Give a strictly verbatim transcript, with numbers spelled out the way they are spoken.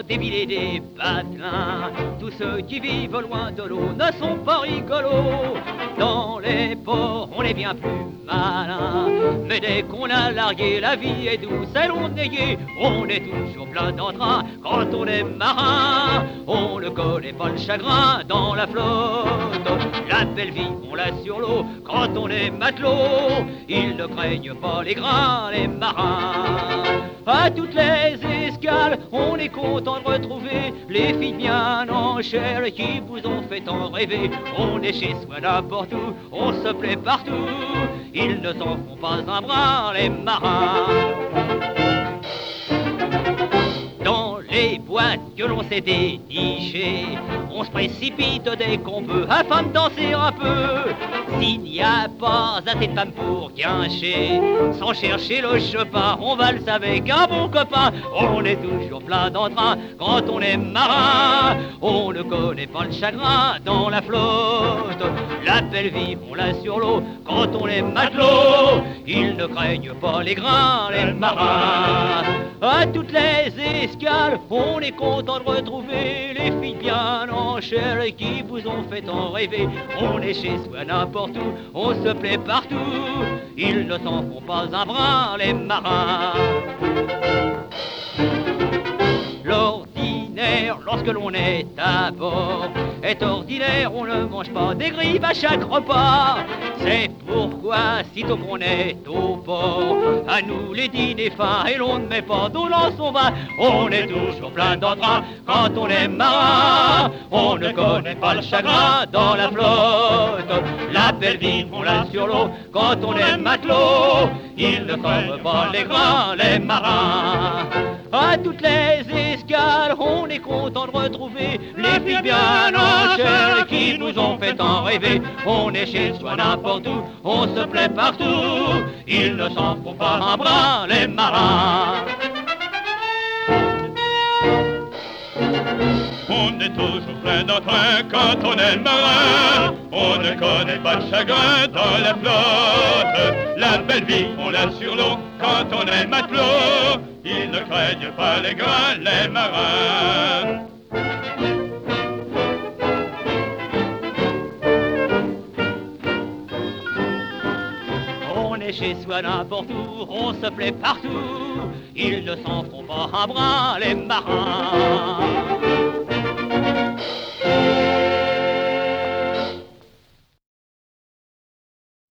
villes et des patelins. Tous ceux qui vivent loin de l'eau ne sont pas rigolos. Dans les ports, on est bien plus malin. Mais dès qu'on a largué, la vie est douce et l'on est gai. On est toujours plein d'entrain quand on est marin. On ne connaît pas le chagrin dans la flotte. La belle vie, on l'a sur l'eau quand on est matelot. Ils ne craignent pas les grains, les marins. À toutes les escales, on est content de retrouver les filles bien en chair qui vous ont fait en rêver. On est chez soi n'importe où, on se plaît partout. Ils ne s'en font pas un brin, les marins. Dans les boîtes que l'on s'est dénichées, on se précipite dès qu'on peut afin de danser un peu. S'il n'y a pas assez de femmes pour guincher, sans chercher le chemin, on valse avec un bon copain. On est toujours plein d'entrain quand on est marin. On ne connaît pas le chagrin dans la flotte. La belle vie, on l'a sur l'eau quand on est matelot. Ils ne craignent pas les grains, les marins. À toutes les escales, on est content de retrouver les filles bien en chair qui vous ont fait en rêver. On est chez soi n'importe où, on se plaît partout. Ils ne s'en font pas un brin, les marins. L'ordinaire, lorsque l'on est à bord, est ordinaire, on ne mange pas des grives à chaque repas. C'est pourquoi, sitôt qu'on est au port, à nous les dîners fins et l'on ne met pas d'eau dans son vin. On est toujours plein d'entrain quand on est marin. On ne connaît pas le chagrin dans la flotte. La belle vie, on l'a sur l'eau quand on est matelot. Ils ne craignent pas les grains, les marins. À toutes les escales, on est content de retrouver les filles bien en chair qui nous ont fait en rêver. On est chez soi n'importe où, on se plaît partout. Ils ne s'en font pas un brin, les marins. On est toujours plein d'entrain quand on est marin. On ne connaît pas de chagrin dans la flotte. La belle vie, on l'a sur l'eau quand on est matelot. Ils ne craignent pas les grains, les marins. On est chez soi n'importe où, on se plaît partout. Ils ne s'en font pas un brin, les marins.